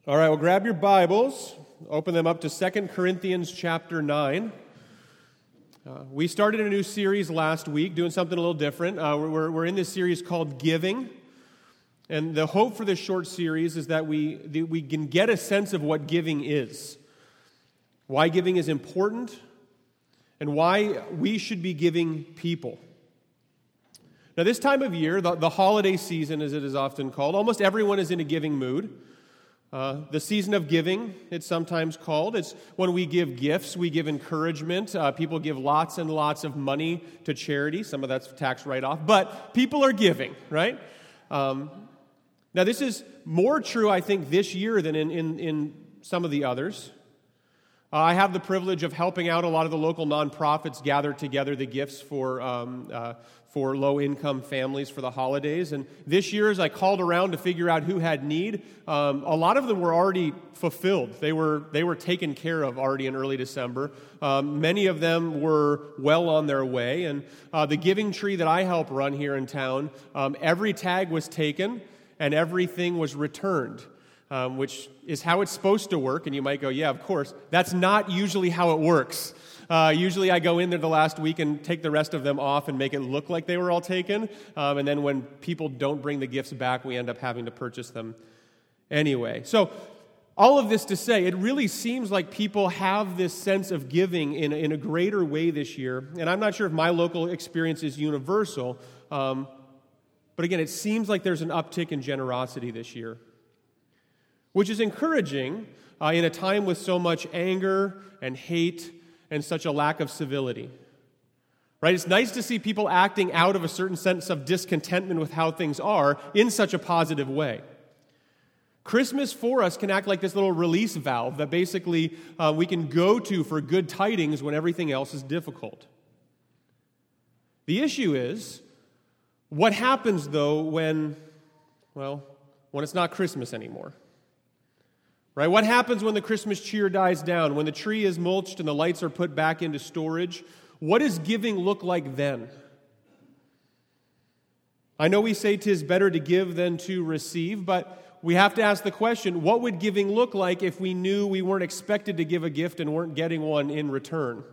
All right, well, grab your Bibles, open them up to 2 Corinthians chapter 9. We started a new series last week, doing something a little different. We're in this series called Giving, and the hope for this short series is that we can get a sense of what giving is, why giving is important, and why we should be giving people. Now, this time of year, the holiday season, as it is often called, almost everyone is in a giving mood. The season of giving, it's sometimes called. It's when we give gifts, we give encouragement. People give lots and lots of money to charity. Some of that's tax write-off. But people are giving, right? Now, this is more true, I think, this year than in some of the others. I have the privilege of helping out a lot of the local nonprofits gather together the gifts for low-income families for the holidays. And this year, as I called around to figure out who had need, a lot of them were already fulfilled. They were taken care of already in early December. Many of them were well on their way. And the giving tree that I help run here in town, every tag was taken and everything was returned. Which is how it's supposed to work, and you might go, yeah, of course. That's not usually how it works. Usually I go in there the last week and take the rest of them off and make it look like they were all taken, and then when people don't bring the gifts back, we end up having to purchase them anyway. So all of this to say, it really seems like people have this sense of giving in a greater way this year, and I'm not sure if my local experience is universal, but again, it seems like there's an uptick in generosity this year, which is encouraging in a time with so much anger and hate and such a lack of civility. Right? It's nice to see people acting out of a certain sense of discontentment with how things are in such a positive way. Christmas for us can act like this little release valve that basically we can go to for good tidings when everything else is difficult. The issue is, what happens though when it's not Christmas anymore? Right? What happens when the Christmas cheer dies down, when the tree is mulched and the lights are put back into storage? What does giving look like then? I know we say 'tis better to give than to receive, but we have to ask the question, what would giving look like if we knew we weren't expected to give a gift and weren't getting one in return?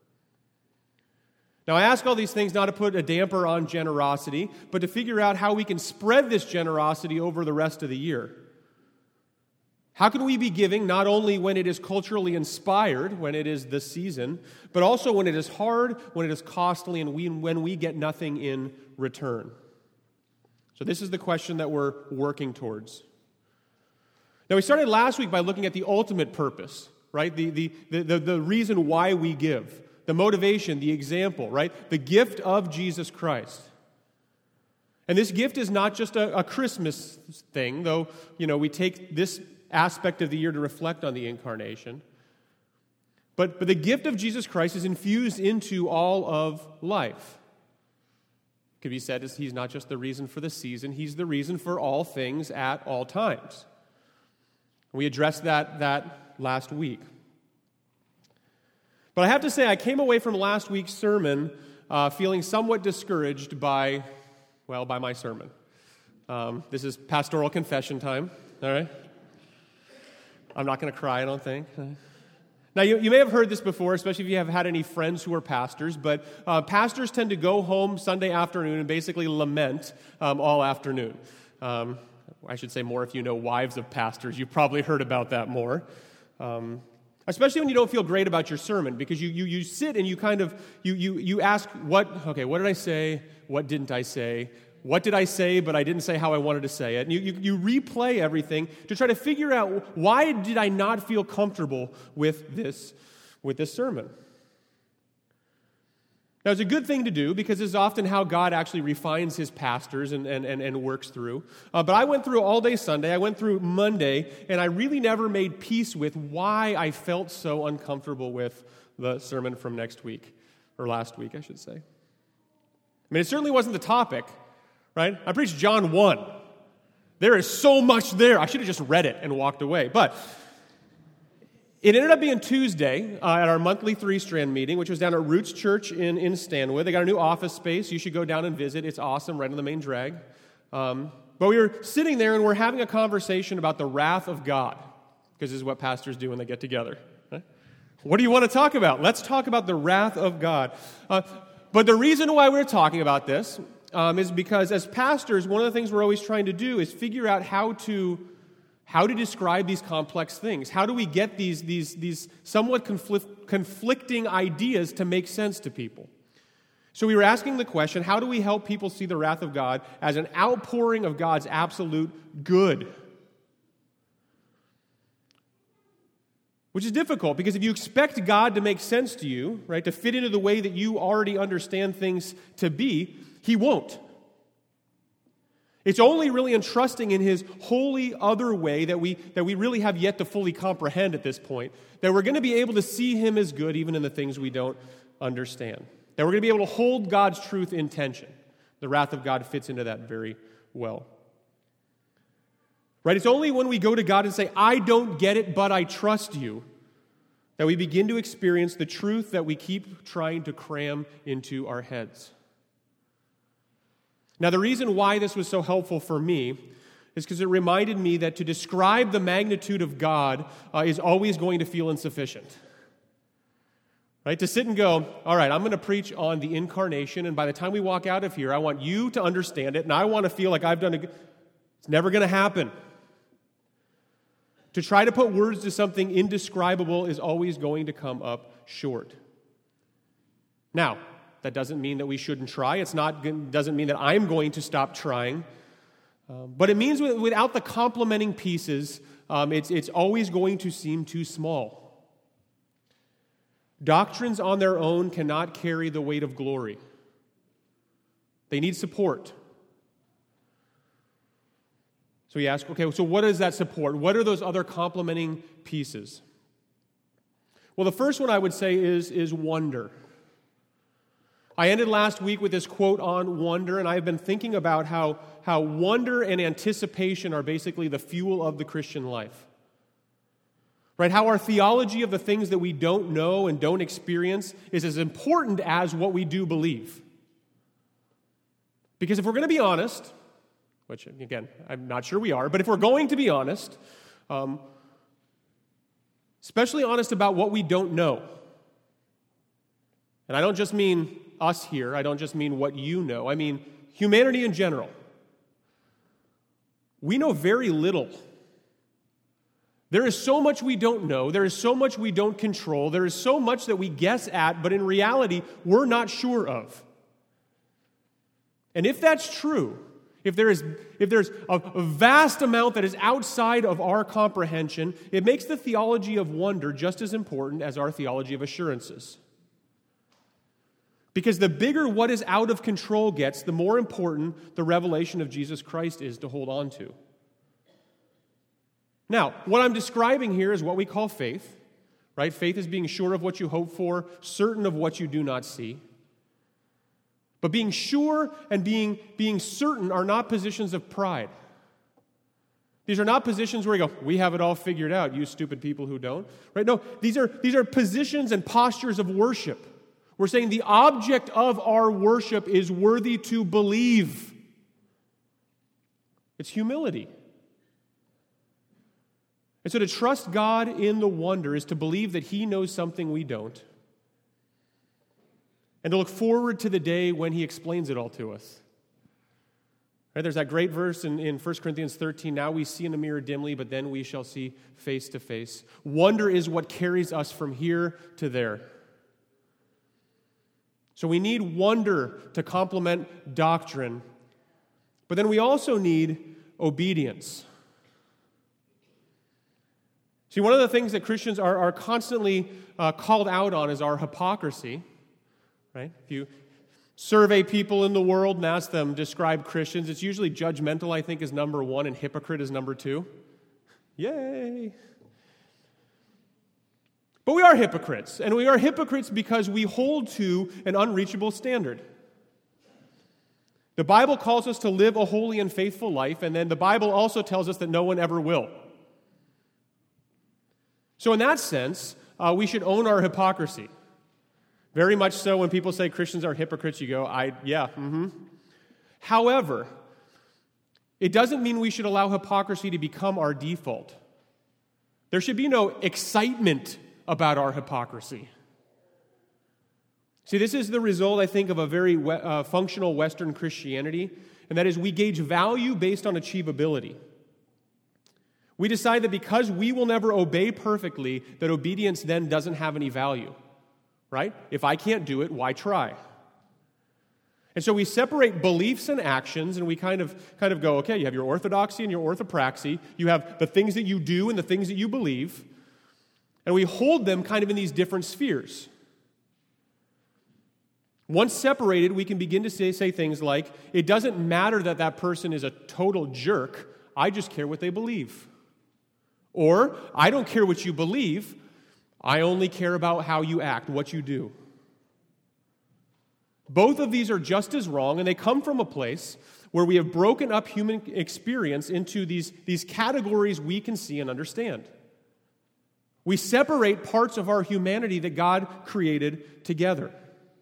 Now, I ask all these things not to put a damper on generosity, but to figure out how we can spread this generosity over the rest of the year. How can we be giving not only when it is culturally inspired, when it is the season, but also when it is hard, when it is costly, and when we get nothing in return? So this is the question that we're working towards. Now, we started last week by looking at the ultimate purpose, right? The reason why we give, the motivation, the example, right? The gift of Jesus Christ. And this gift is not just a Christmas thing, though, we take this aspect of the year to reflect on the incarnation. But the gift of Jesus Christ is infused into all of life. It could be said as he's not just the reason for the season, he's the reason for all things at all times. We addressed that last week. But I have to say, I came away from last week's sermon feeling somewhat discouraged by my sermon. This is pastoral confession time, all right? I'm not going to cry, I don't think. Now, you may have heard this before, especially if you have had any friends who are pastors, but pastors tend to go home Sunday afternoon and basically lament all afternoon. I should say more if you know wives of pastors. You've probably heard about that more. Especially when you don't feel great about your sermon, because you sit and you kind of, you ask, what did I say? What didn't I say? What did I say, but I didn't say how I wanted to say it? And you replay everything to try to figure out, why did I not feel comfortable with this sermon? Now, it's a good thing to do, because this is often how God actually refines his pastors and works through. But I went through all day Sunday, I went through Monday, and I really never made peace with why I felt so uncomfortable with the sermon from next week, or last week, I should say. I mean, it certainly wasn't the topic. Right? I preached John 1. There is so much there. I should have just read it and walked away. But it ended up being Tuesday at our monthly 3-Strand meeting, which was down at Roots Church in Stanwood. They got a new office space. You should go down and visit. It's awesome, right on the main drag. But we were sitting there and we're having a conversation about the wrath of God. because this is what pastors do when they get together. Right? What do you want to talk about? Let's talk about the wrath of God. But the reason why we're talking about this is because as pastors, one of the things we're always trying to do is figure out how to describe these complex things. How do we get these somewhat conflicting ideas to make sense to people? So we were asking the question, how do we help people see the wrath of God as an outpouring of God's absolute good? Which is difficult, because if you expect God to make sense to you, right, to fit into the way that you already understand things to be, He won't. It's only really entrusting in His holy other way that we really have yet to fully comprehend at this point, that we're going to be able to see Him as good even in the things we don't understand. That we're going to be able to hold God's truth in tension. The wrath of God fits into that very well. Right? It's only when we go to God and say, I don't get it, but I trust you, that we begin to experience the truth that we keep trying to cram into our heads. Now, the reason why this was so helpful for me is because it reminded me that to describe the magnitude of God is always going to feel insufficient. Right? To sit and go, all right, I'm going to preach on the incarnation, and by the time we walk out of here, I want you to understand it, and I want to feel like I've done it's never going to happen. To try to put words to something indescribable is always going to come up short. Now, that doesn't mean that we shouldn't try. Doesn't mean that I'm going to stop trying. But it means without the complementing pieces, it's always going to seem too small. Doctrines on their own cannot carry the weight of glory. They need support. So you ask, okay, so what is that support? What are those other complementing pieces? Well, the first one I would say is wonder. I ended last week with this quote on wonder, and I've been thinking about how wonder and anticipation are basically the fuel of the Christian life. Right? How our theology of the things that we don't know and don't experience is as important as what we do believe. Because if we're going to be honest, which, again, I'm not sure we are, but if we're going to be honest, especially honest about what we don't know, and I don't just mean us here, I don't just mean what you know, I mean humanity in general. We know very little. There is so much we don't know, there is so much we don't control, there is so much that we guess at, but in reality, we're not sure of. And if that's true, if there's a vast amount that is outside of our comprehension, it makes the theology of wonder just as important as our theology of assurances. Because the bigger what is out of control gets, the more important the revelation of Jesus Christ is to hold on to. Now, what I'm describing here is what we call faith, right? Faith is being sure of what you hope for, certain of what you do not see. But being sure and being certain are not positions of pride. These are not positions where you go, we have it all figured out, you stupid people who don't. Right? No, these are positions and postures of worship. We're saying the object of our worship is worthy to believe. It's humility. And so to trust God in the wonder is to believe that He knows something we don't, and to look forward to the day when He explains it all to us. Right, there's that great verse in 1 Corinthians 13, now we see in a mirror dimly, but then we shall see face to face. Wonder is what carries us from here to there. So we need wonder to complement doctrine, but then we also need obedience. See, one of the things that Christians are constantly called out on is our hypocrisy. Right? If you survey people in the world and ask them, describe Christians, it's usually judgmental, I think, is number one, and hypocrite is number two. Yay! But we are hypocrites, and we are hypocrites because we hold to an unreachable standard. The Bible calls us to live a holy and faithful life, and then the Bible also tells us that no one ever will. So in that sense, we should own our hypocrisy. Very much so when people say Christians are hypocrites, you go, However, it doesn't mean we should allow hypocrisy to become our default. There should be no excitement about our hypocrisy. See, this is the result, I think, of a very functional Western Christianity, and that is we gauge value based on achievability. We decide that because we will never obey perfectly, that obedience then doesn't have any value, right? If I can't do it, why try? And so we separate beliefs and actions, and we kind of go, okay, you have your orthodoxy and your orthopraxy. You have the things that you do and the things that you believe, and we hold them kind of in these different spheres. Once separated, we can begin to say things like, it doesn't matter that that person is a total jerk, I just care what they believe. Or, I don't care what you believe, I only care about how you act, what you do. Both of these are just as wrong, and they come from a place where we have broken up human experience into these categories we can see and understand. We separate parts of our humanity that God created together.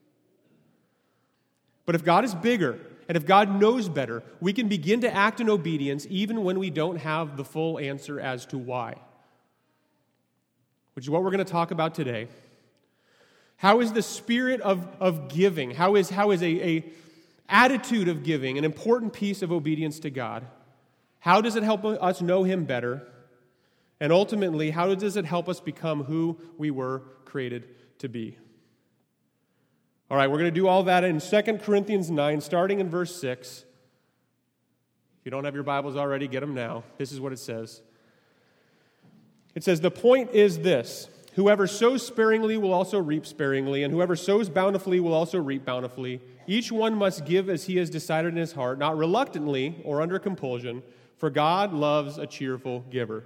But if God is bigger, and if God knows better, we can begin to act in obedience even when we don't have the full answer as to why. Which is what we're going to talk about today. How is the spirit of giving, how is a attitude of giving an important piece of obedience to God? How does it help us know Him better? And ultimately, how does it help us become who we were created to be? All right, we're going to do all that in 2 Corinthians 9, starting in verse 6. If you don't have your Bibles already, get them now. This is what it says. It says, "The point is this, whoever sows sparingly will also reap sparingly, and whoever sows bountifully will also reap bountifully. Each one must give as he has decided in his heart, not reluctantly or under compulsion, for God loves a cheerful giver."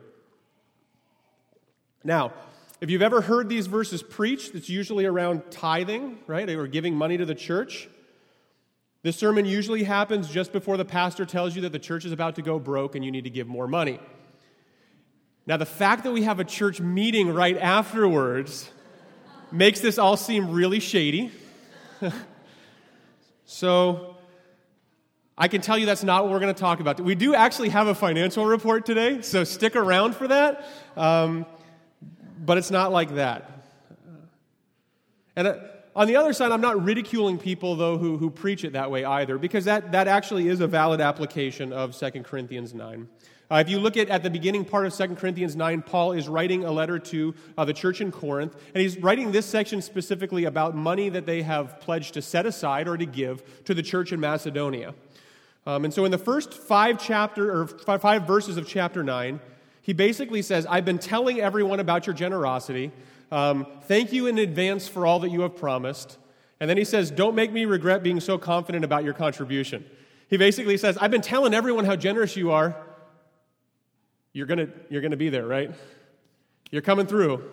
Now, if you've ever heard these verses preached, it's usually around tithing, right? Or giving money to the church. This sermon usually happens just before the pastor tells you that the church is about to go broke and you need to give more money. Now, the fact that we have a church meeting right afterwards makes this all seem really shady. So, I can tell you that's not what we're going to talk about. We do actually have a financial report today, so stick around for that. But it's not like that. And on the other side, I'm not ridiculing people, though, who preach it that way either, because that actually is a valid application of 2 Corinthians 9. If you look at the beginning part of 2 Corinthians 9, Paul is writing a letter to the church in Corinth, and he's writing this section specifically about money that they have pledged to set aside or to give to the church in Macedonia. And so in the first 5 verses of chapter 9, he basically says, I've been telling everyone about your generosity. Thank you in advance for all that you have promised. And then he says, don't make me regret being so confident about your contribution. He basically says, I've been telling everyone how generous you are. You're gonna be there, right? You're coming through.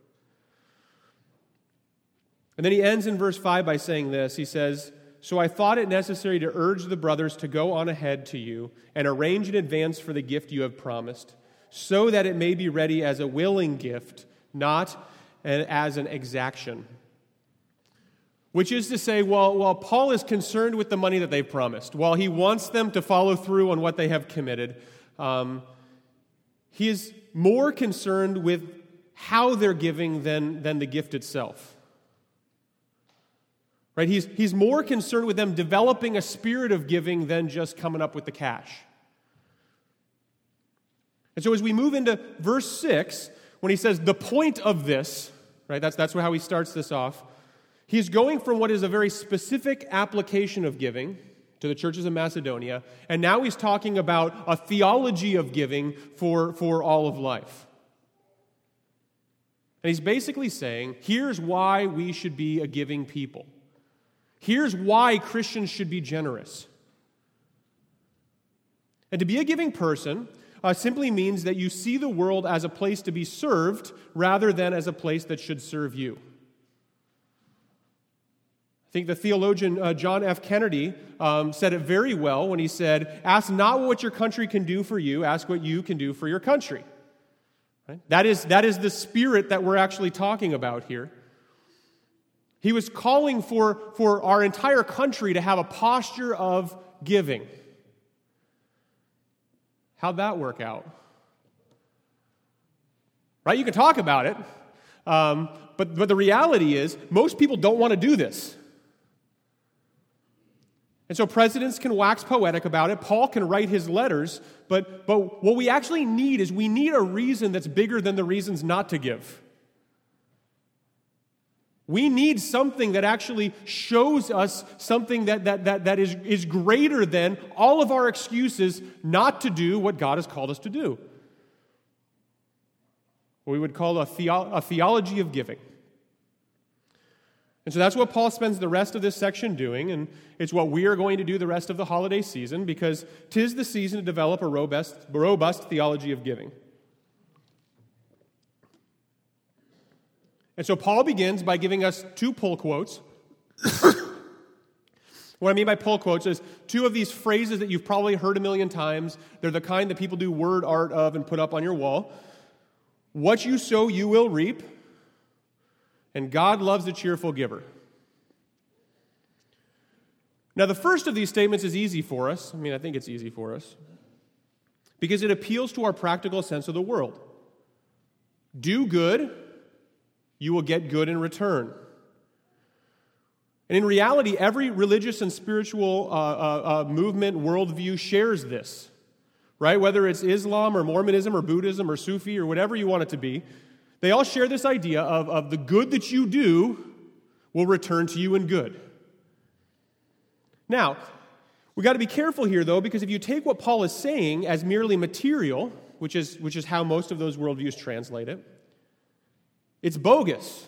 And then he ends in verse 5 by saying this. He says, so I thought it necessary to urge the brothers to go on ahead to you and arrange in advance for the gift you have promised, so that it may be ready as a willing gift, not as an exaction. Which is to say, while Paul is concerned with the money that they've promised, while he wants them to follow through on what they have committed, he is more concerned with how they're giving than the gift itself. Right? He's more concerned with them developing a spirit of giving than just coming up with the cash. And so as we move into verse 6, when he says the point of this, right, that's how he starts this off, he's going from what is a very specific application of giving to the churches of Macedonia, and now he's talking about a theology of giving for all of life. And he's basically saying, here's why we should be a giving people. Here's why Christians should be generous. And to be a giving person simply means that you see the world as a place to be served rather than as a place that should serve you. I think the theologian John F. Kennedy said it very well when he said, ask not what your country can do for you, ask what you can do for your country. Right? That is the spirit that we're actually talking about here. He was calling for our entire country to have a posture of giving. How'd that work out? Right? You can talk about it, but the reality is most people don't want to do this. And so presidents can wax poetic about it. Paul can write his letters, but what we actually need is we need a reason that's bigger than the reasons not to give. We need something that actually shows us something that is greater than all of our excuses not to do what God has called us to do. What we would call a theology of giving. And so that's what Paul spends the rest of this section doing, and it's what we are going to do the rest of the holiday season, because 'tis the season to develop a robust theology of giving. And so Paul begins by giving us two pull quotes. What I mean by pull quotes is two of these phrases that you've probably heard a million times. They're the kind that people do word art of and put up on your wall. What you sow, you will reap. And God loves a cheerful giver. Now, the first of these statements is easy for us. I think it's easy for us. Because it appeals to our practical sense of the world. Do good, you will get good in return. And in reality, every religious and spiritual movement, worldview shares this. Right? Whether it's Islam or Mormonism or Buddhism or Sufi or whatever you want it to be, they all share this idea of the good that you do will return to you in good. Now, we've got to be careful here, though, because if you take what Paul is saying as merely material, which is how most of those worldviews translate it, it's bogus.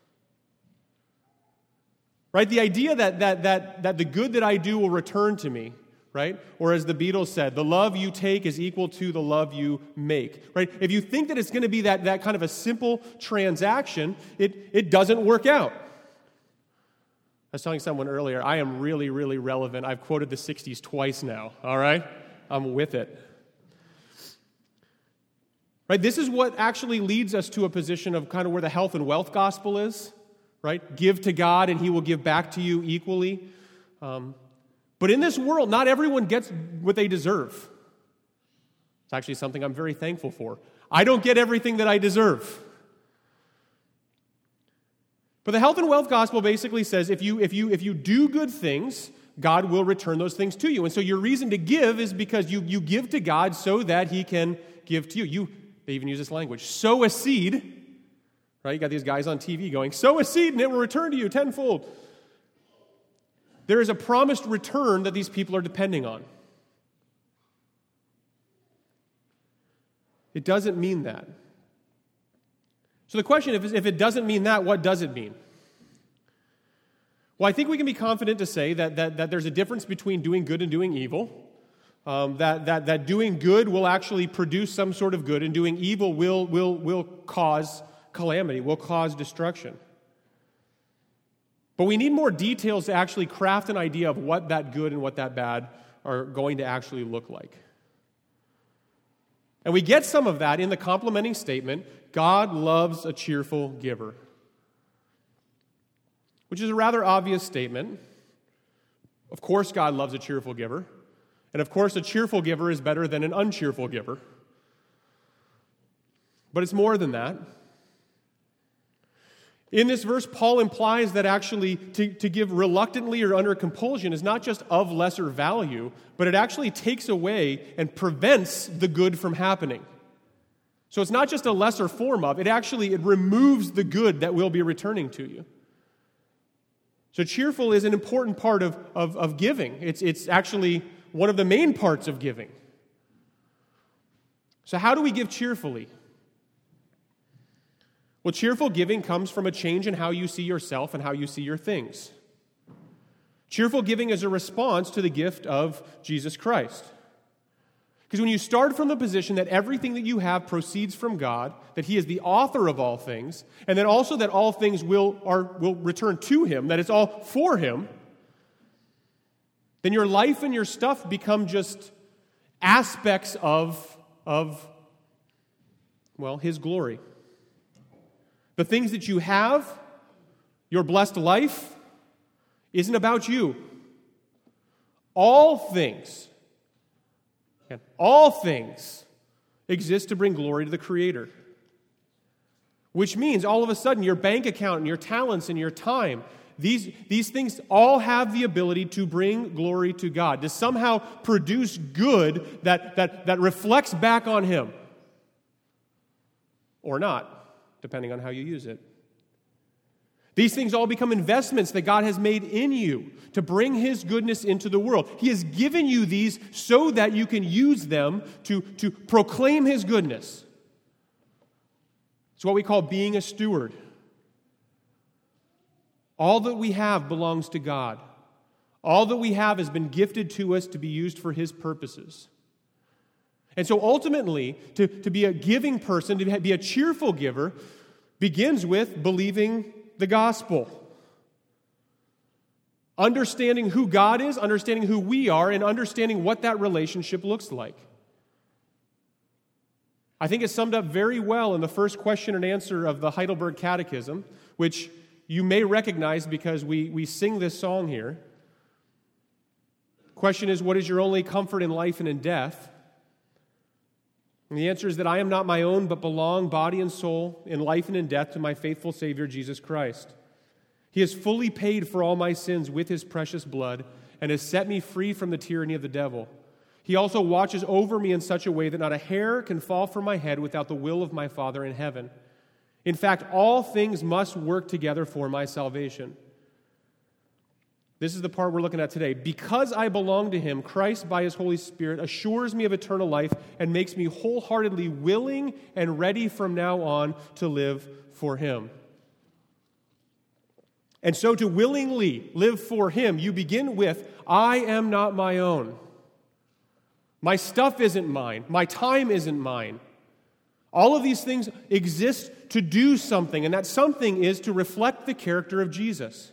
Right? The idea that the good that I do will return to me, right? Or as the Beatles said, the love you take is equal to the love you make, right? If you think that it's going to be that kind of a simple transaction, it doesn't work out. I was telling someone earlier, I am really, really relevant. I've quoted the 60s twice now, all right? I'm with it. Right? This is what actually leads us to a position of kind of where the health and wealth gospel is, right? Give to God and He will give back to you equally. But in this world, not everyone gets what they deserve. It's actually something I'm very thankful for. I don't get everything that I deserve. But the health and wealth gospel basically says if you do good things, God will return those things to you. And so your reason to give is because you give to God so that He can give to you. They even use this language. Sow a seed. Right? You got these guys on TV going, sow a seed and it will return to you tenfold. There is a promised return that these people are depending on. It doesn't mean that. So the question, if it doesn't mean that, what does it mean? Well, I think we can be confident to say that there's a difference between doing good and doing evil. That doing good will actually produce some sort of good, and doing evil will cause calamity, will cause destruction. But we need more details to actually craft an idea of what that good and what that bad are going to actually look like. And we get some of that in the complementing statement, God loves a cheerful giver, which is a rather obvious statement. Of course, God loves a cheerful giver. And of course, a cheerful giver is better than an uncheerful giver. But it's more than that. In this verse, Paul implies that actually to give reluctantly or under compulsion is not just of lesser value, but it actually takes away and prevents the good from happening. So it's not just a lesser form of, it removes the good that will be returning to you. So cheerful is an important part of giving. It's actually one of the main parts of giving. So how do we give cheerfully? Well, cheerful giving comes from a change in how you see yourself and how you see your things. Cheerful giving is a response to the gift of Jesus Christ. Because when you start from the position that everything that you have proceeds from God, that He is the author of all things, and then also that all things will return to Him, that it's all for Him, then your life and your stuff become just aspects of His glory. The things that you have, your blessed life, isn't about you. All things exist to bring glory to the Creator. which means all of a sudden your bank account and your talents and your time, these things all have the ability to bring glory to God, to somehow produce good that reflects back on Him. Or not, depending on how you use it. These things all become investments that God has made in you to bring His goodness into the world. He has given you these so that you can use them to proclaim His goodness. It's what we call being a steward. All that we have belongs to God. All that we have has been gifted to us to be used for His purposes. And so ultimately, to be a giving person, to be a cheerful giver, begins with believing the gospel. Understanding who God is, understanding who we are, and understanding what that relationship looks like. I think it's summed up very well in the first question and answer of the Heidelberg Catechism, which you may recognize because we sing this song here. Question is, what is your only comfort in life and in death? And the answer is that I am not my own, but belong, body and soul, in life and in death, to my faithful Savior, Jesus Christ. He has fully paid for all my sins with His precious blood and has set me free from the tyranny of the devil. He also watches over me in such a way that not a hair can fall from my head without the will of my Father in heaven. In fact, all things must work together for my salvation. This is the part we're looking at today. Because I belong to Him, Christ, by His Holy Spirit, assures me of eternal life and makes me wholeheartedly willing and ready from now on to live for Him. And so to willingly live for Him, you begin with, I am not my own. My stuff isn't mine. My time isn't mine. All of these things exist to do something, and that something is to reflect the character of Jesus.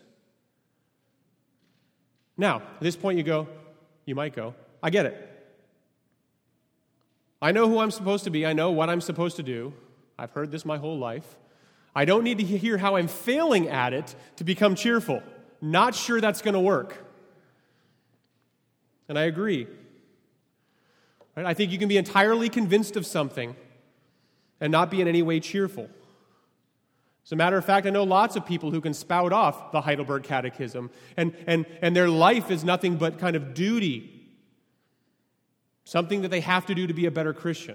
Now, at this point you might go, I get it. I know who I'm supposed to be. I know what I'm supposed to do. I've heard this my whole life. I don't need to hear how I'm failing at it to become cheerful. Not sure that's going to work. And I agree. Right? I think you can be entirely convinced of something and not be in any way cheerful. As a matter of fact, I know lots of people who can spout off the Heidelberg Catechism, and their life is nothing but kind of duty, something that they have to do to be a better Christian.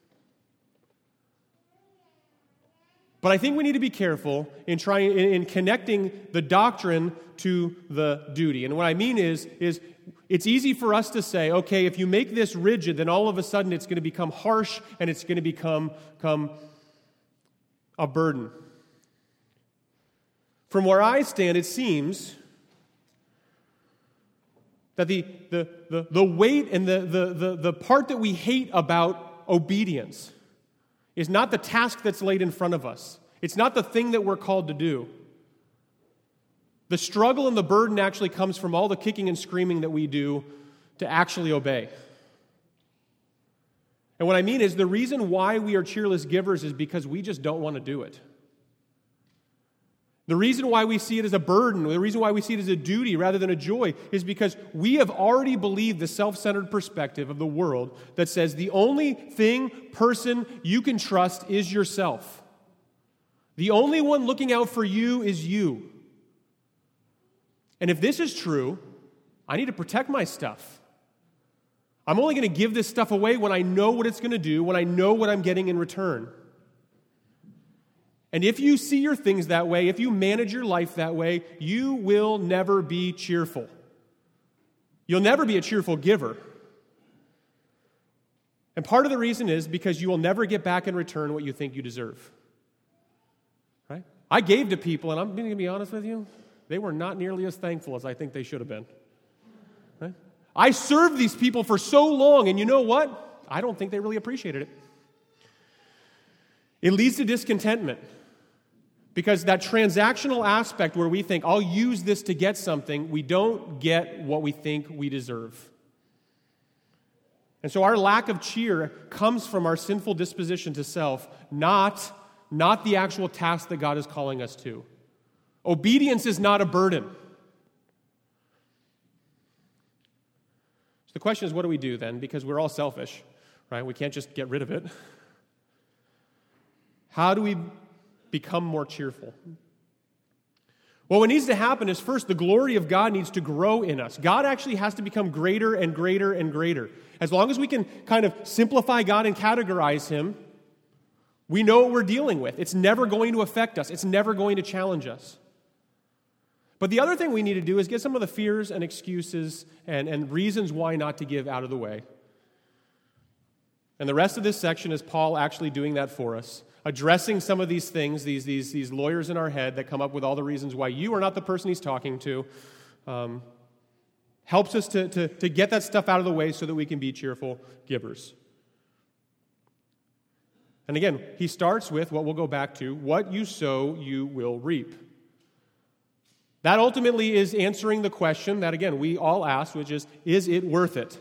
But I think we need to be careful in connecting the doctrine to the duty. And what I mean is it's easy for us to say, okay, if you make this rigid, then all of a sudden it's going to become harsh and it's going to become a burden. From where I stand, it seems that the weight and the part that we hate about obedience is not the task that's laid in front of us. It's not the thing that we're called to do. The struggle and the burden actually comes from all the kicking and screaming that we do to actually obey. And what I mean is the reason why we are cheerless givers is because we just don't want to do it. The reason why we see it as a burden, the reason why we see it as a duty rather than a joy, is because we have already believed the self-centered perspective of the world that says the only person you can trust is yourself. The only one looking out for you is you. And if this is true, I need to protect my stuff. I'm only going to give this stuff away when I know what it's going to do, when I know what I'm getting in return. And if you see your things that way, if you manage your life that way, you will never be cheerful. You'll never be a cheerful giver. And part of the reason is because you will never get back in return what you think you deserve. Right? I gave to people, and I'm going to be honest with you, they were not nearly as thankful as I think they should have been. Right? I served these people for so long, and you know what? I don't think they really appreciated it. It leads to discontentment. Because that transactional aspect where we think, I'll use this to get something, we don't get what we think we deserve. And so our lack of cheer comes from our sinful disposition to self, not the actual task that God is calling us to. Obedience is not a burden. So the question is, what do we do then? Because we're all selfish, right? We can't just get rid of it. How do we become more cheerful? Well, what needs to happen is first, the glory of God needs to grow in us. God actually has to become greater and greater and greater. As long as we can kind of simplify God and categorize Him, we know what we're dealing with. It's never going to affect us. It's never going to challenge us. But the other thing we need to do is get some of the fears and excuses and reasons why not to give out of the way. And the rest of this section is Paul actually doing that for us, addressing some of these things, these lawyers in our head that come up with all the reasons why you are not the person he's talking to, helps us to get that stuff out of the way so that we can be cheerful givers. And again, he starts with what we'll go back to, what you sow, you will reap. That ultimately is answering the question that, again, we all ask, which is it worth it?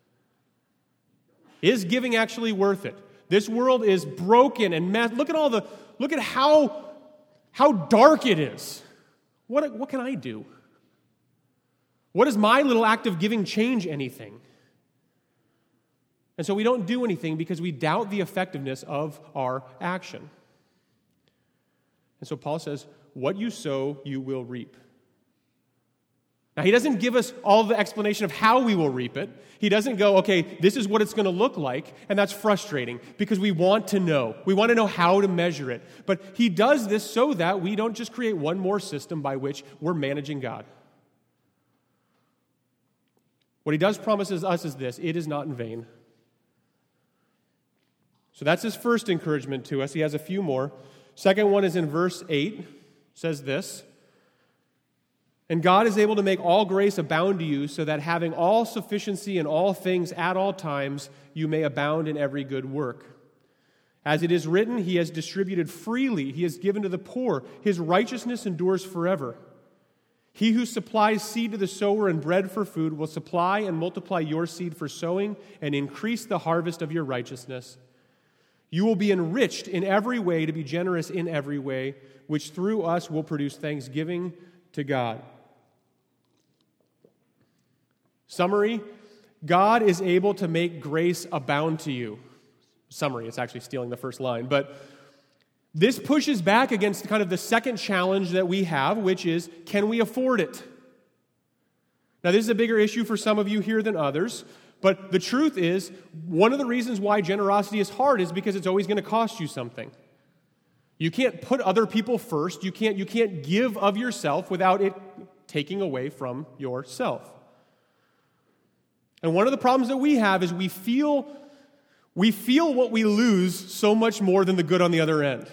Is giving actually worth it? This world is broken and messed. Look at how dark it is. What can I do? What does my little act of giving change anything? And so we don't do anything because we doubt the effectiveness of our action. And so Paul says, what you sow, you will reap. Now, he doesn't give us all the explanation of how we will reap it. He doesn't go, okay, this is what it's going to look like, and that's frustrating because we want to know. We want to know how to measure it. But he does this so that we don't just create one more system by which we're managing God. What he does promise us is this: it is not in vain. So that's his first encouragement to us. He has a few more. Second one is in verse 8. It says this: and God is able to make all grace abound to you, so that having all sufficiency in all things at all times, you may abound in every good work. As it is written, He has distributed freely, He has given to the poor, His righteousness endures forever. He who supplies seed to the sower and bread for food will supply and multiply your seed for sowing and increase the harvest of your righteousness. You will be enriched in every way to be generous in every way, which through us will produce thanksgiving to God. Summary: God is able to make grace abound to you. Summary, it's actually stealing the first line. But this pushes back against kind of the second challenge that we have, which is, can we afford it? Now, this is a bigger issue for some of you here than others, but the truth is, one of the reasons why generosity is hard is because it's always going to cost you something. You can't put other people first. You can't give of yourself without it taking away from yourself. And one of the problems that we have is we feel what we lose so much more than the good on the other end.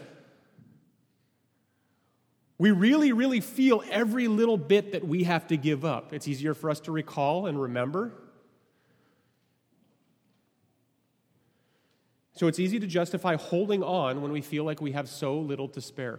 We really, really feel every little bit that we have to give up. It's easier for us to recall and remember. So it's easy to justify holding on when we feel like we have so little to spare.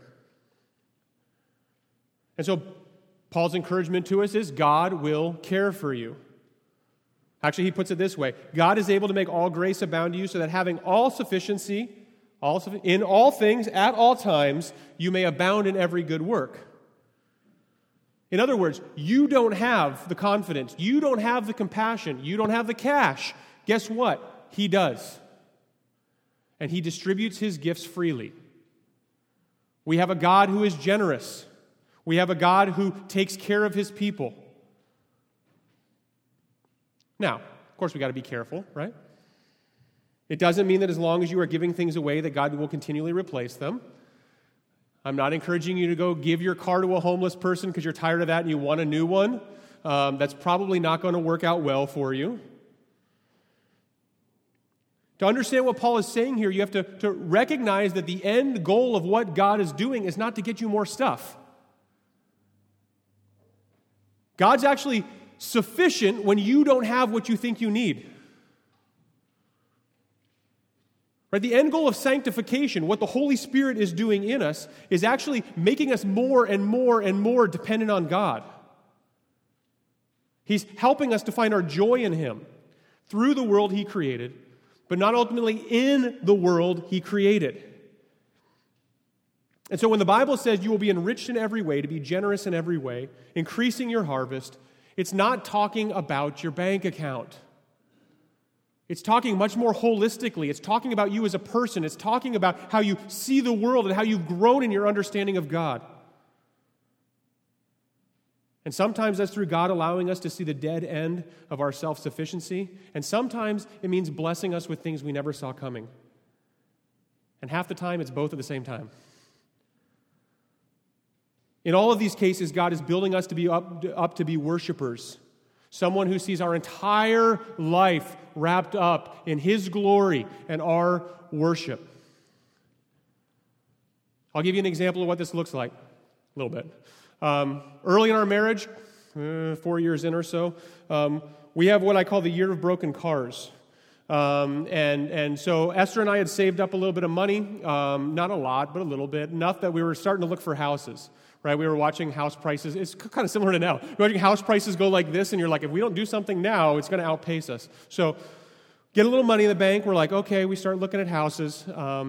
And so Paul's encouragement to us is God will care for you. Actually, he puts it this way: God is able to make all grace abound to you, so that having all sufficiency in all things at all times, you may abound in every good work. In other words, you don't have the confidence, you don't have the compassion, you don't have the cash. Guess what? He does. And He distributes His gifts freely. We have a God who is generous. We have a God who takes care of His people. Now, of course, we got to be careful, right? It doesn't mean that as long as you are giving things away that God will continually replace them. I'm not encouraging you to go give your car to a homeless person because you're tired of that and you want a new one. That's probably not going to work out well for you. To understand what Paul is saying here, you have to recognize that the end goal of what God is doing is not to get you more stuff. God's actually sufficient when you don't have what you think you need. Right? The end goal of sanctification, what the Holy Spirit is doing in us, is actually making us more and more and more dependent on God. He's helping us to find our joy in Him through the world He created, but not ultimately in the world He created. And so when the Bible says you will be enriched in every way, to be generous in every way, increasing your harvest, it's not talking about your bank account. It's talking much more holistically. It's talking about you as a person. It's talking about how you see the world and how you've grown in your understanding of God. And sometimes that's through God allowing us to see the dead end of our self-sufficiency. And sometimes it means blessing us with things we never saw coming. And half the time, it's both at the same time. In all of these cases, God is building us to be up to be worshipers. Someone who sees our entire life wrapped up in His glory and our worship. I'll give you an example of what this looks like a little bit. Early in our marriage, 4 years in or so, we have what I call the year of broken cars. And so Esther and I had saved up a little bit of money, not a lot, but a little bit, enough that we were starting to look for houses. Right, we were watching house prices. It's kind of similar to now. You're watching house prices go like this, and you're like, if we don't do something now, it's going to outpace us. So get a little money in the bank. We're like, okay, we start looking at houses.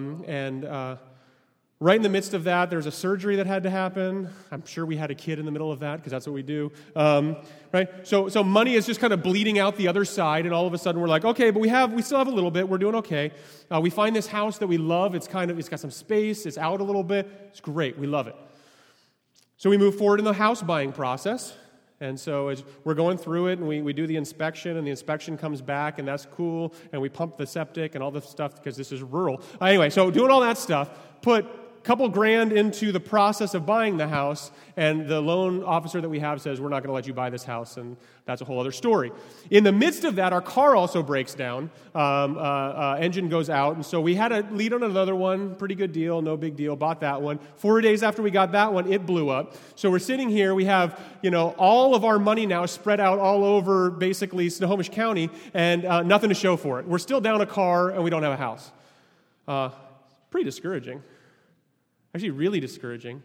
Right in the midst of that, there's a surgery that had to happen. I'm sure we had a kid in the middle of that, because that's what we do. Right? So money is just kind of bleeding out the other side, and all of a sudden we're like, okay, but we still have a little bit. We're doing okay. We find this house that we love. It's got some space. It's out a little bit. It's great. We love it. So we move forward in the house buying process, and so as we're going through it, and we do the inspection, and the inspection comes back, and that's cool, and we pump the septic and all this stuff because this is rural. Anyway, so doing all that stuff, put a couple grand into the process of buying the house, and the loan officer that we have says, we're not going to let you buy this house, and that's a whole other story. In the midst of that, our car also breaks down. Engine goes out, and so we had a lead on another one, pretty good deal, no big deal, bought that one. 4 days after we got that one, it blew up. So we're sitting here, we have, all of our money now spread out all over, basically, Snohomish County, and nothing to show for it. We're still down a car, and we don't have a house. Pretty discouraging. Actually, really discouraging.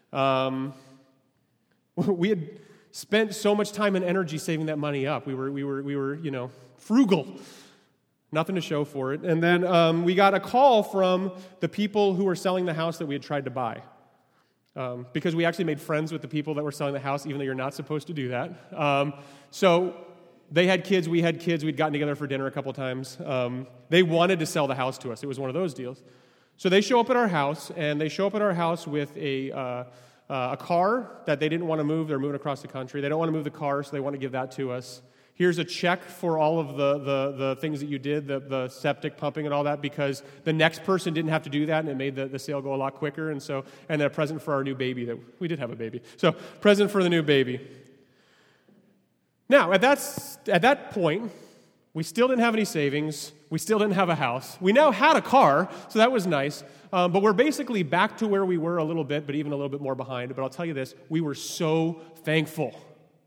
We had spent so much time and energy saving that money up. We were frugal. Nothing to show for it. And then we got a call from the people who were selling the house that we had tried to buy. Because we actually made friends with the people that were selling the house, even though you're not supposed to do that. So they had kids, we had kids. We'd gotten together for dinner a couple times. They wanted to sell the house to us. It was one of those deals. So they show up at our house, and they show up at our house with a car that they didn't want to move. They're moving across the country. They don't want to move the car, so they want to give that to us. Here's a check for all of the things that you did, the septic pumping and all that, because the next person didn't have to do that, and it made the sale go a lot quicker. And then a present for our new baby. That we did have a baby. So present for the new baby. Now, at that point, we still didn't have any savings. We still didn't have a house. We now had a car, so that was nice. But we're basically back to where we were a little bit, but even a little bit more behind. But I'll tell you this, we were so thankful.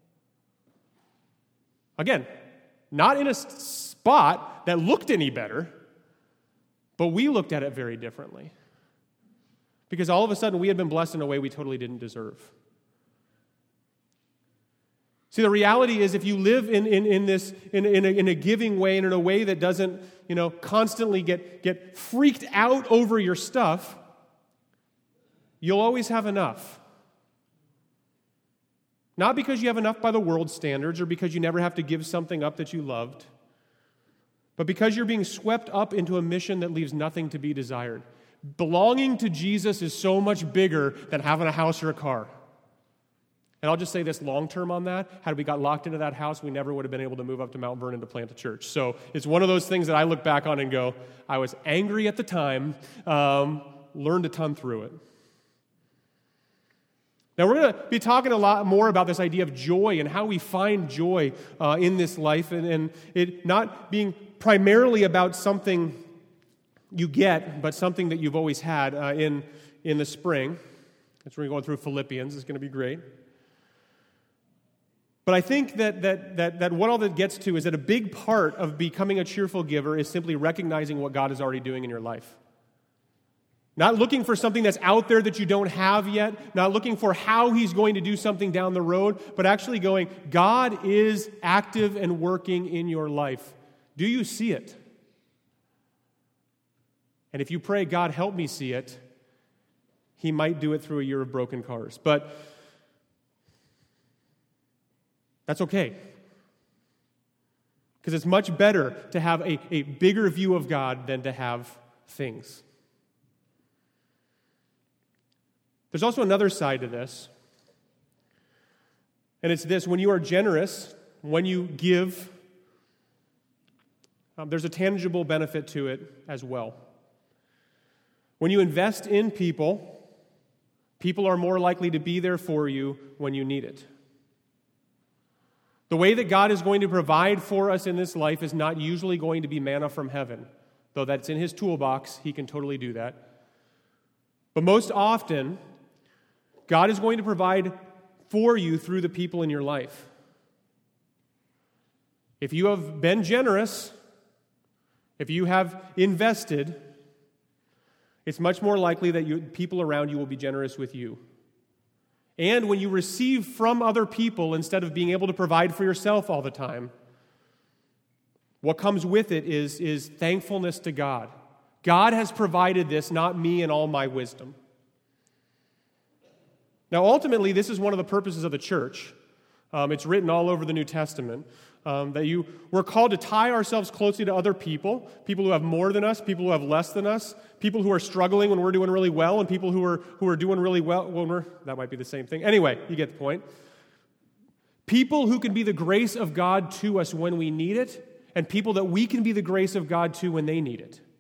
Again, not in a spot that looked any better, but we looked at it very differently. Because all of a sudden, we had been blessed in a way we totally didn't deserve. See, the reality is, if you live in a giving way and in a way that doesn't, constantly get freaked out over your stuff, you'll always have enough. Not because you have enough by the world's standards or because you never have to give something up that you loved, but because you're being swept up into a mission that leaves nothing to be desired. Belonging to Jesus is so much bigger than having a house or a car. And I'll just say this long term on that. Had we got locked into that house, we never would have been able to move up to Mount Vernon to plant a church. So it's one of those things that I look back on and go, I was angry at the time, learned a ton through it. Now we're going to be talking a lot more about this idea of joy and how we find joy in this life, and it not being primarily about something you get, but something that you've always had in the spring. That's where we're going through Philippians. It's going to be great. But I think that what all that gets to is that a big part of becoming a cheerful giver is simply recognizing what God is already doing in your life. Not looking for something that's out there that you don't have yet, not looking for how He's going to do something down the road, but actually going, God is active and working in your life. Do you see it? And if you pray, God, help me see it, He might do it through a year of broken cars. But that's okay. Because it's much better to have a bigger view of God than to have things. There's also another side to this. And it's this: when you are generous, when you give, there's a tangible benefit to it as well. When you invest in people, people are more likely to be there for you when you need it. The way that God is going to provide for us in this life is not usually going to be manna from heaven, though that's in His toolbox. He can totally do that. But most often, God is going to provide for you through the people in your life. If you have been generous, if you have invested, it's much more likely that people around you will be generous with you. And when you receive from other people instead of being able to provide for yourself all the time, what comes with it is thankfulness to God. God has provided this, not me and all my wisdom. Now, ultimately, this is one of the purposes of the church. It's written all over the New Testament. That we're called to tie ourselves closely to other people who have more than us, people who have less than us, people who are struggling when we're doing really well, and people who are doing really well when that might be the same thing. Anyway, you get the point. People who can be the grace of God to us when we need it, and people that we can be the grace of God to when they need it.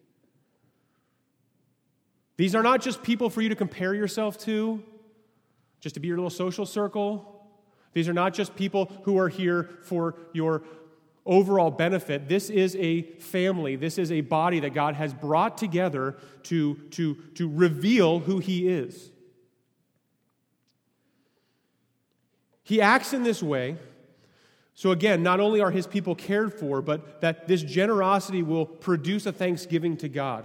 These are not just people for you to compare yourself to, just to be your little social circle. These are not just people who are here for your overall benefit. This is a family. This is a body that God has brought together to reveal who He is. He acts in this way. So again, not only are His people cared for, but that this generosity will produce a thanksgiving to God.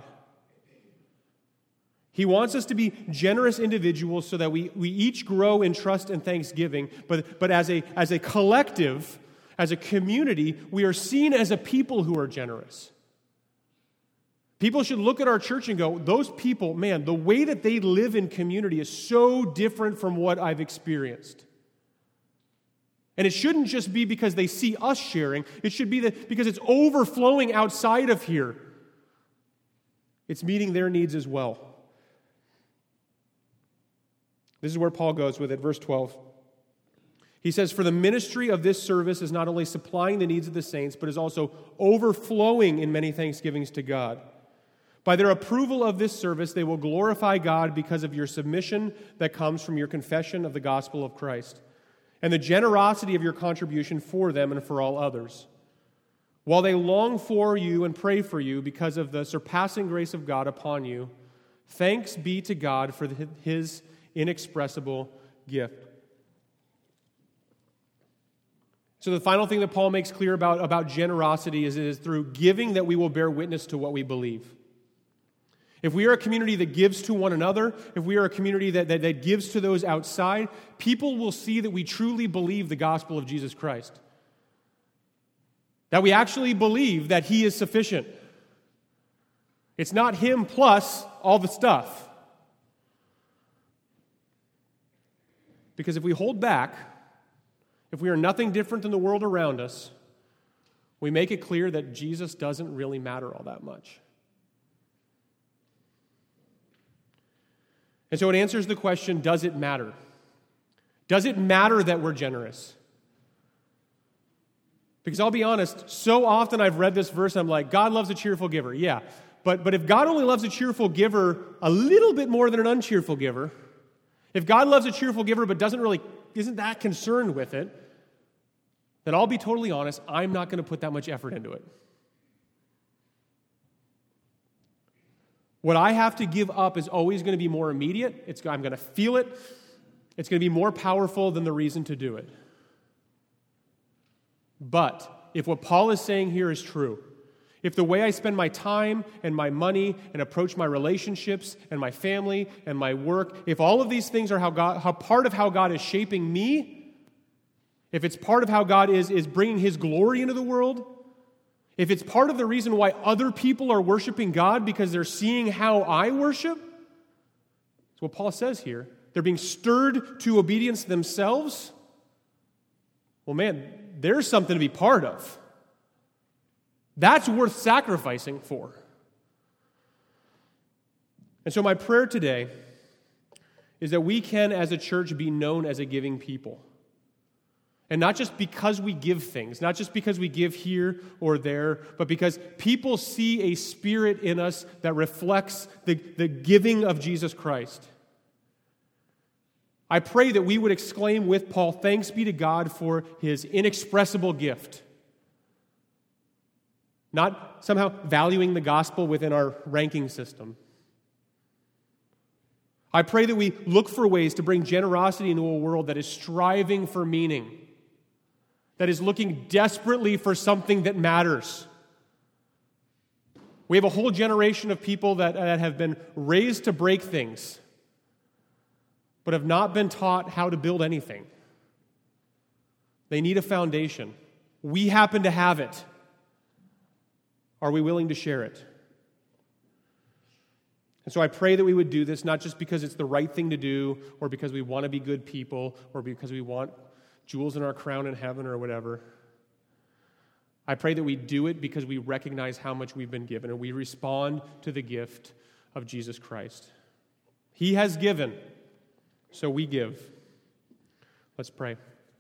He wants us to be generous individuals so that we each grow in trust and thanksgiving, but as a collective, as a community, we are seen as a people who are generous. People should look at our church and go, those people, man, the way that they live in community is so different from what I've experienced. And it shouldn't just be because they see us sharing. It should be because it's overflowing outside of here. It's meeting their needs as well. This is where Paul goes with it, verse 12. He says, "For the ministry of this service is not only supplying the needs of the saints, but is also overflowing in many thanksgivings to God. By their approval of this service, they will glorify God because of your submission that comes from your confession of the gospel of Christ, and the generosity of your contribution for them and for all others. While they long for you and pray for you because of the surpassing grace of God upon you, thanks be to God for His inexpressible gift." So the final thing that Paul makes clear about generosity is it is through giving that we will bear witness to what we believe. If we are a community that gives to one another, if we are a community that gives to those outside, people will see that we truly believe the gospel of Jesus Christ. That we actually believe that He is sufficient. It's not Him plus all the stuff. Because if we hold back, if we are nothing different than the world around us, we make it clear that Jesus doesn't really matter all that much. And so it answers the question, does it matter? Does it matter that we're generous? Because I'll be honest, so often I've read this verse and I'm like, God loves a cheerful giver. Yeah, but if God only loves a cheerful giver a little bit more than an uncheerful giver, if God loves a cheerful giver but isn't that concerned with it, then I'll be totally honest, I'm not going to put that much effort into it. What I have to give up is always going to be more immediate. I'm going to feel it. It's going to be more powerful than the reason to do it. But if what Paul is saying here is true, if the way I spend my time and my money and approach my relationships and my family and my work, if all of these things are how part of how God is shaping me, if it's part of how God is bringing His glory into the world, if it's part of the reason why other people are worshiping God because they're seeing how I worship, that's what Paul says here. They're being stirred to obedience themselves. Well, man, there's something to be part of. That's worth sacrificing for. And so my prayer today is that we can, as a church, be known as a giving people. And not just because we give things, not just because we give here or there, but because people see a spirit in us that reflects the giving of Jesus Christ. I pray that we would exclaim with Paul, "Thanks be to God for his inexpressible gift." Not somehow valuing the gospel within our ranking system. I pray that we look for ways to bring generosity into a world that is striving for meaning, that is looking desperately for something that matters. We have a whole generation of people that have been raised to break things, but have not been taught how to build anything. They need a foundation. We happen to have it. Are we willing to share it? And so I pray that we would do this not just because it's the right thing to do, or because we want to be good people, or because we want jewels in our crown in heaven or whatever. I pray that we do it because we recognize how much we've been given, and we respond to the gift of Jesus Christ. He has given, so we give. Let's pray.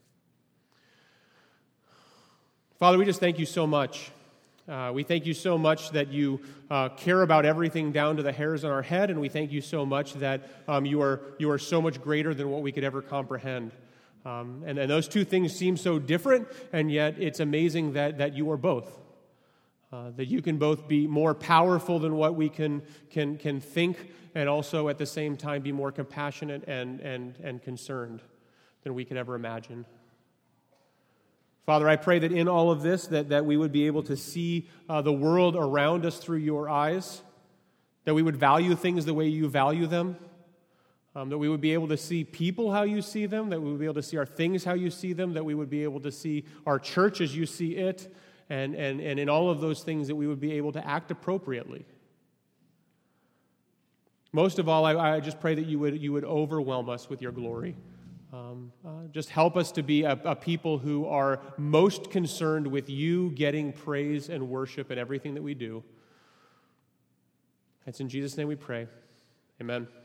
Father, we just thank you so much. We thank you so much that you care about everything down to the hairs on our head, and we thank you so much that you are so much greater than what we could ever comprehend. And those two things seem so different, and yet it's amazing that you are both. That you can both be more powerful than what we can think, and also at the same time be more compassionate and concerned than we could ever imagine. Father, I pray that in all of this, that we would be able to see the world around us through your eyes, that we would value things the way you value them, that we would be able to see people how you see them, that we would be able to see our things how you see them, that we would be able to see our church as you see it, and in all of those things that we would be able to act appropriately. Most of all, I just pray that you would overwhelm us with your glory. Just help us to be a people who are most concerned with you getting praise and worship in everything that we do. It's in Jesus' name we pray. Amen.